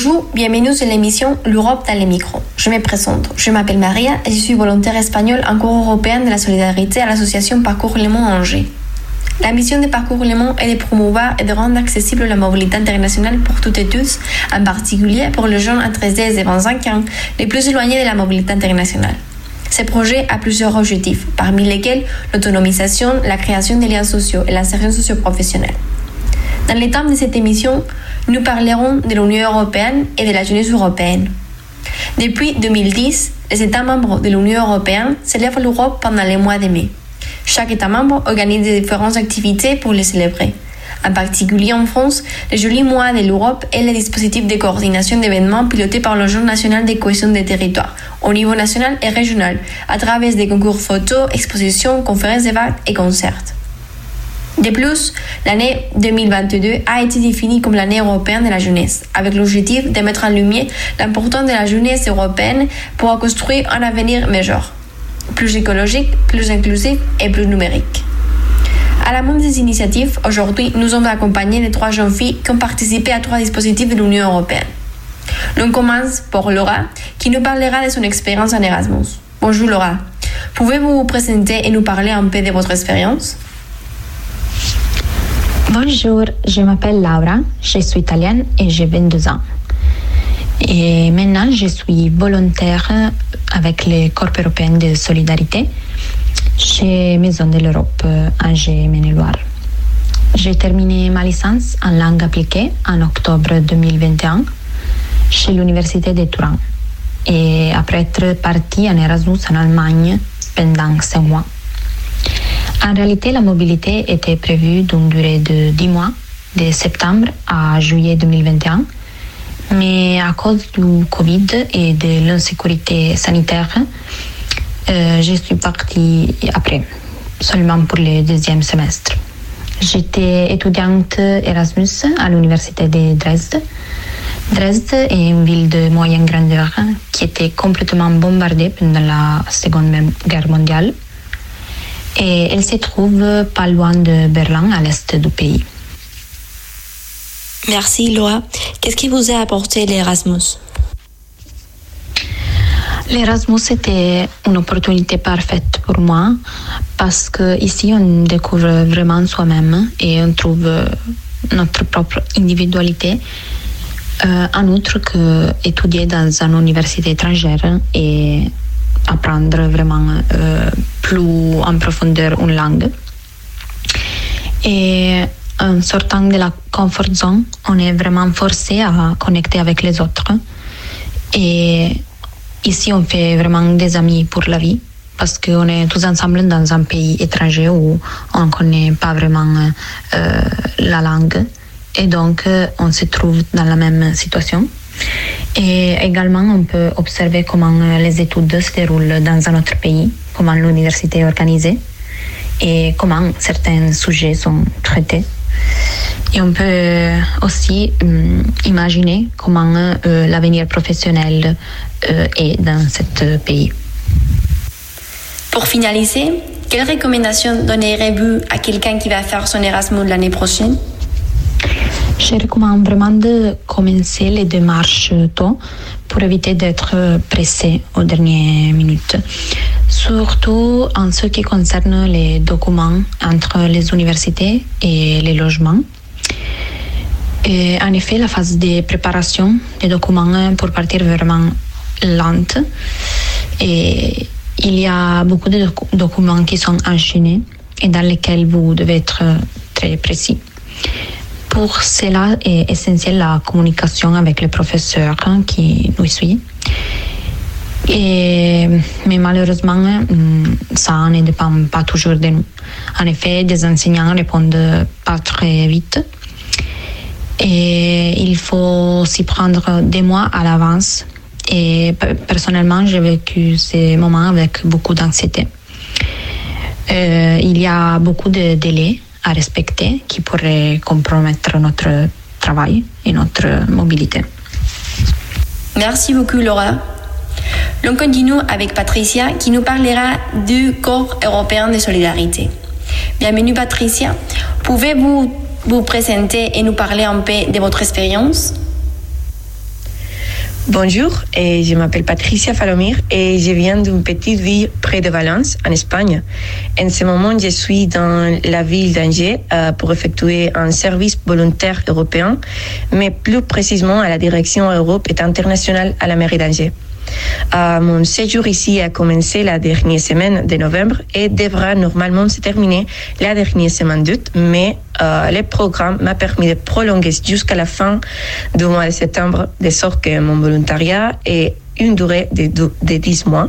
Bonjour, bienvenue sur l'émission L'Europe dans les micros. Je me présente, je m'appelle Maria et je suis volontaire espagnole en cours européen de la solidarité à l'association Parcours Léman Angers. La mission de Parcours Léman est de promouvoir et de rendre accessible la mobilité internationale pour toutes et tous, en particulier pour les jeunes entre 16 et 25 ans, les plus éloignés de la mobilité internationale. Ce projet a plusieurs objectifs, parmi lesquels l'autonomisation, la création des liens sociaux et l'insertion socio-professionnelle. Dans les thèmes de cette émission, nous parlerons de l'Union européenne et de la jeunesse européenne. Depuis 2010, les États membres de l'Union européenne célèbrent l'Europe pendant les mois de mai. Chaque État membre organise différentes activités pour les célébrer. En particulier en France, le joli mois de l'Europe est le dispositif de coordination d'événements piloté par l'Agence nationale de cohésion des territoires, au niveau national et régional, à travers des concours photos, expositions, conférences, débats et concerts. De plus, l'année 2022 a été définie comme l'année européenne de la jeunesse, avec l'objectif de mettre en lumière l'importance de la jeunesse européenne pour construire un avenir meilleur, plus écologique, plus inclusif et plus numérique. À la montre des initiatives, aujourd'hui, nous sommes accompagnés de 3 jeunes filles qui ont participé à 3 dispositifs de l'Union européenne. L'on commence par Laura, qui nous parlera de son expérience en Erasmus. Bonjour Laura, pouvez-vous vous présenter et nous parler un peu de votre expérience ? Bonjour, je m'appelle Laura, je suis italienne et j'ai 22 ans. Et maintenant, je suis volontaire avec le Corps européen de solidarité chez Maison de l'Europe, Angers, Maine-et-Loire. J'ai terminé ma licence en langue appliquée en octobre 2021 chez l'Université de Turin et après être partie en Erasmus en Allemagne pendant 5 mois. En réalité, la mobilité était prévue d'une durée de 10 mois, de septembre à juillet 2021, mais à cause du Covid et de l'insécurité sanitaire, je suis partie après, seulement pour le 2e semestre. J'étais étudiante Erasmus à l'université de Dresde. Dresde est une ville de moyenne grandeur qui était complètement bombardée pendant la Seconde Guerre mondiale. Et elle se trouve pas loin de Berlin, à l'est du pays. Merci Laura. Qu'est-ce qui vous a apporté l'Erasmus ? L'Erasmus était une opportunité parfaite pour moi parce qu'ici on découvre vraiment soi-même et on trouve notre propre individualité. En outre qu'étudier dans une université étrangère et apprendre vraiment plus en profondeur une langue. Et en sortant de la comfort zone, on est vraiment forcé à connecter avec les autres. Et ici, on fait vraiment des amis pour la vie parce qu'on est tous ensemble dans un pays étranger où on ne connaît pas vraiment la langue. Et donc, on se trouve dans la même situation. Et également, on peut observer comment les études se déroulent dans un autre pays, comment l'université est organisée et comment certains sujets sont traités. Et on peut aussi imaginer comment l'avenir professionnel est dans ce pays. Pour finaliser, quelles recommandations donnerez-vous à quelqu'un qui va faire son Erasmus l'année prochaine ? Je recommande vraiment de commencer les démarches tôt pour éviter d'être pressé aux dernières minutes. Surtout en ce qui concerne les documents entre les universités et les logements. Et en effet, la phase de préparation des documents pour partir est vraiment lente. Et il y a beaucoup de documents qui sont enchaînés et dans lesquels vous devez être très précis. Pour cela est essentielle la communication avec le professeur qui nous suit. Mais malheureusement, ça ne dépend pas toujours de nous. En effet, des enseignants répondent pas très vite. Et il faut s'y prendre des mois à l'avance. Et personnellement, j'ai vécu ces moments avec beaucoup d'anxiété. Il y a beaucoup de délais à respecter qui pourraient compromettre notre travail et notre mobilité. Merci beaucoup Laura. L'on continue avec Patricia qui nous parlera du Corps européen de solidarité. Bienvenue Patricia. Pouvez-vous vous présenter et nous parler un peu de votre expérience ? Bonjour, et je m'appelle Patricia Falomir et je viens d'une petite ville près de Valence, en Espagne. En ce moment, je suis dans la ville d'Angers pour effectuer un service volontaire européen, mais plus précisément à la direction Europe et internationale à la mairie d'Angers. Mon séjour ici a commencé la dernière semaine de novembre et devra normalement se terminer la dernière semaine d'août, mais le programme m'a permis de prolonger jusqu'à la fin du mois de septembre, de sorte que mon volontariat ait une durée de 10 mois.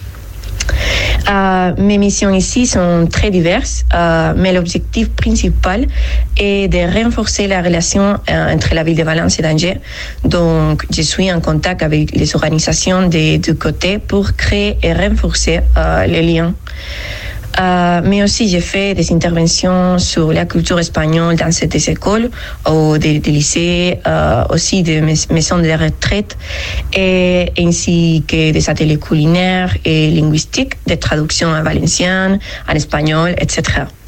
Mes missions ici sont très diverses, mais l'objectif principal est de renforcer la relation entre la ville de Valence et d'Angers. Donc, je suis en contact avec les organisations des deux côtés pour créer et renforcer les liens. Mais aussi, j'ai fait des interventions sur la culture espagnole dans ces écoles, ou des lycées, aussi des maisons de retraite, et ainsi que des ateliers culinaires et linguistiques, des traductions en valencien, en espagnol, etc.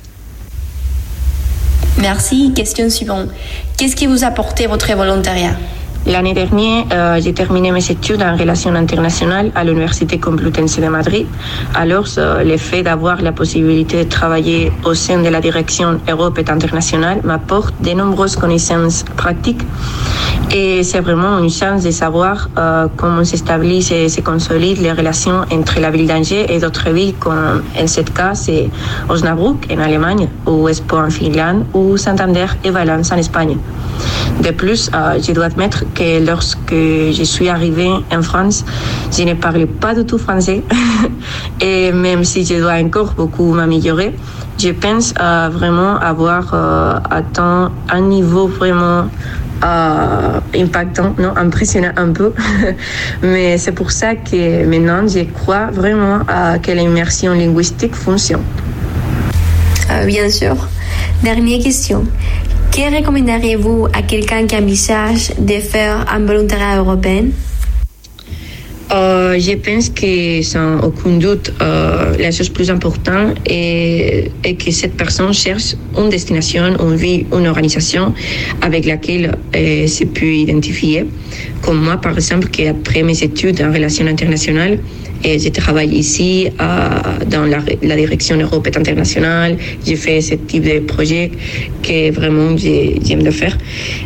Merci. Question suivante. Qu'est-ce qui vous a apporté votre volontariat? L'année dernière, j'ai terminé mes études en relations internationales à l'Université Complutense de Madrid. Alors, le fait d'avoir la possibilité de travailler au sein de la direction Europe et internationale m'apporte de nombreuses connaissances pratiques. Et c'est vraiment une chance de savoir comment s'établissent et se consolident les relations entre la ville d'Angers et d'autres villes, comme en ce cas, c'est Osnabrück en Allemagne, ou Espoo en Finlande, ou Santander et Valence en Espagne. De plus, je dois admettre que lorsque je suis arrivée en France, je ne parlais pas du tout français. Et même si je dois encore beaucoup m'améliorer, je pense vraiment avoir atteint un niveau vraiment impactant, non, impressionnant un peu. Mais c'est pour ça que maintenant, je crois vraiment que l'immersion linguistique fonctionne. Bien sûr. Dernière question. Que recommanderiez-vous à quelqu'un qui envisage de faire un volontariat européen? Je pense que sans aucun doute, la chose plus importante est que cette personne cherche une destination, une vie, une organisation avec laquelle se peut identifier. Comme moi, par exemple, qui après mes études en relations internationales, je travaille ici dans la direction Europe et internationale. J'ai fait ce type de projet que vraiment j'aime de faire.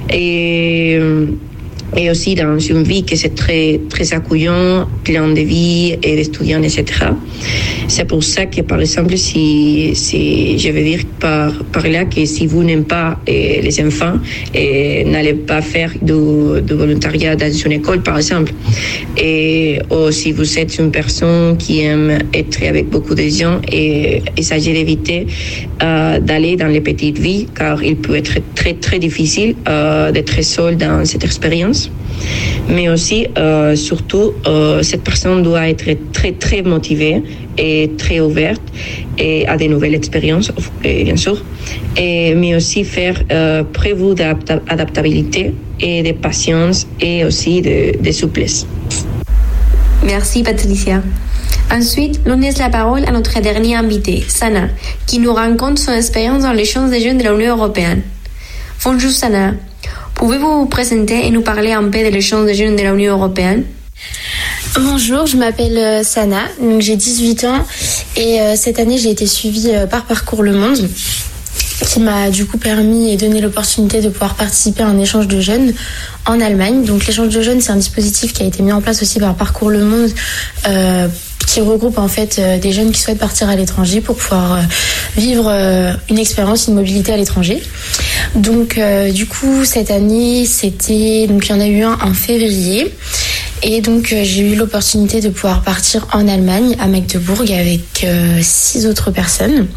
Et aussi dans une vie que c'est très, très accueillant, plein de vie et d'étudiants, etc. C'est pour ça que, par exemple, si je veux dire par là que si vous n'aimez pas les enfants, n'allez pas faire du volontariat dans une école, par exemple. Ou si vous êtes une personne qui aime être avec beaucoup de gens, il s'agit d'éviter d'aller dans les petites villes, car il peut être très, très difficile d'être seul dans cette expérience. Mais aussi, surtout, cette personne doit être très, très motivée et très ouverte à de nouvelles expériences, bien sûr, mais aussi faire preuve d'adaptabilité et de patience et aussi de souplesse. Merci Patricia. Ensuite, l'on laisse la parole à notre dernier invité, Sana, qui nous raconte son expérience dans l'échange des jeunes de l'Union européenne. Bonjour Sana. Pouvez-vous vous présenter et nous parler un peu de l'échange des jeunes de l'Union européenne? Bonjour, je m'appelle Sana, donc j'ai 18 ans et cette année j'ai été suivie par Parcours Le Monde qui m'a du coup permis et donné l'opportunité de pouvoir participer à un échange de jeunes en Allemagne. Donc l'échange de jeunes, c'est un dispositif qui a été mis en place aussi par Parcours Le Monde qui regroupe en fait des jeunes qui souhaitent partir à l'étranger pour pouvoir vivre une expérience, une mobilité à l'étranger. Donc du coup cette année il y en a eu un en février et donc j'ai eu l'opportunité de pouvoir partir en Allemagne à Magdebourg avec 6 autres personnes.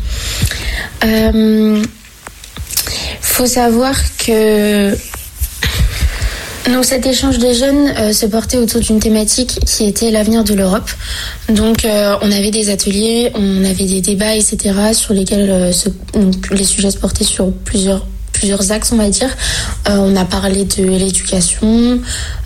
Faut savoir que donc cet échange des jeunes se portait autour d'une thématique qui était l'avenir de l'Europe. Donc on avait des ateliers, on avait des débats, etc. sur lesquels les sujets se portaient sur plusieurs plusieurs axes, on va dire. On a parlé de l'éducation,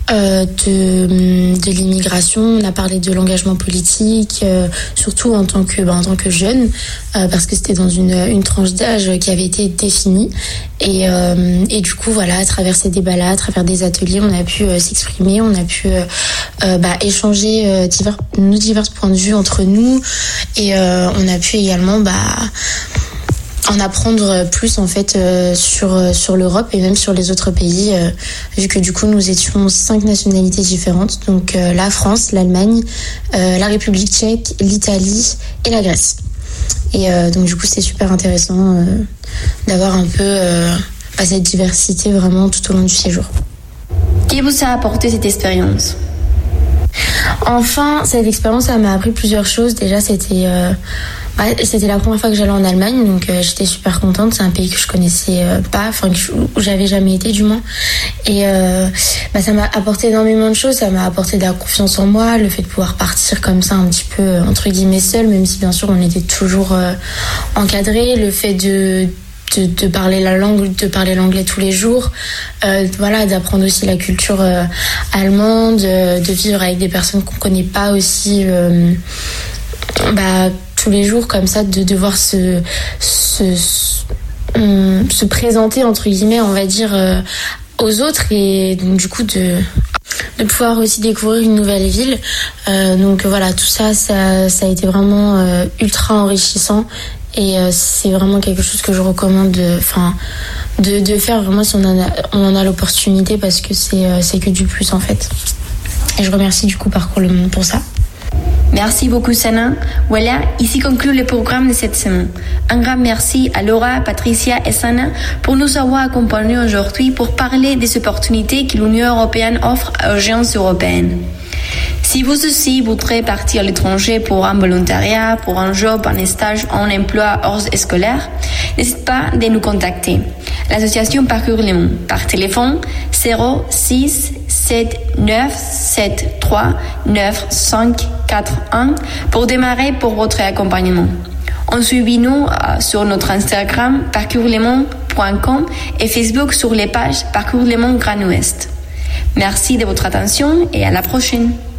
de l'immigration, on a parlé de l'engagement politique, surtout en tant que jeune, parce que c'était dans une tranche d'âge qui avait été définie. Et du coup, voilà, à travers ces débats-là, à travers des ateliers, on a pu s'exprimer, on a pu échanger nos divers points de vue entre nous, et on a pu également en apprendre plus en fait sur l'Europe et même sur les autres pays, vu que du coup nous étions 5 nationalités différentes, donc la France, l'Allemagne, la République tchèque, l'Italie et la Grèce. Et donc du coup c'est super intéressant d'avoir un peu cette diversité vraiment tout au long du séjour. Qui vous a apporté cette expérience ? Enfin, cette expérience, ça m'a appris plusieurs choses. Déjà, c'était la première fois que j'allais en Allemagne, donc j'étais super contente. C'est un pays que je connaissais pas, où j'avais jamais été du moins. Et ça m'a apporté énormément de choses. Ça m'a apporté de la confiance en moi, le fait de pouvoir partir comme ça un petit peu entre guillemets seule, même si bien sûr on était toujours encadré. Le fait de parler la langue, de parler l'anglais tous les jours, d'apprendre aussi la culture allemande, de vivre avec des personnes qu'on connaît pas aussi tous les jours, comme ça, de devoir se présenter entre guillemets, on va dire, aux autres, et donc du coup de pouvoir aussi découvrir une nouvelle ville. Donc voilà, tout ça a été vraiment ultra enrichissant. Et c'est vraiment quelque chose que je recommande de faire vraiment si on en a l'opportunité, parce que c'est que du plus en fait. Et je remercie du coup Parcours Le Monde pour ça. Merci beaucoup Sana. Voilà, ici conclut le programme de cette semaine. Un grand merci à Laura, Patricia et Sana pour nous avoir accompagnés aujourd'hui pour parler des opportunités que l'Union européenne offre aux jeunes européennes. Si vous aussi voudrez partir à l'étranger pour un volontariat, pour un job, un stage, un emploi hors scolaire, n'hésitez pas de nous contacter. L'association Parcours Le Monde par téléphone 06 79 73 9541 pour démarrer pour votre accompagnement. Suivez-nous sur notre Instagram parcourslemonde.com et Facebook sur les pages Parcours Le Monde Grand Ouest. Merci de votre attention et à la prochaine.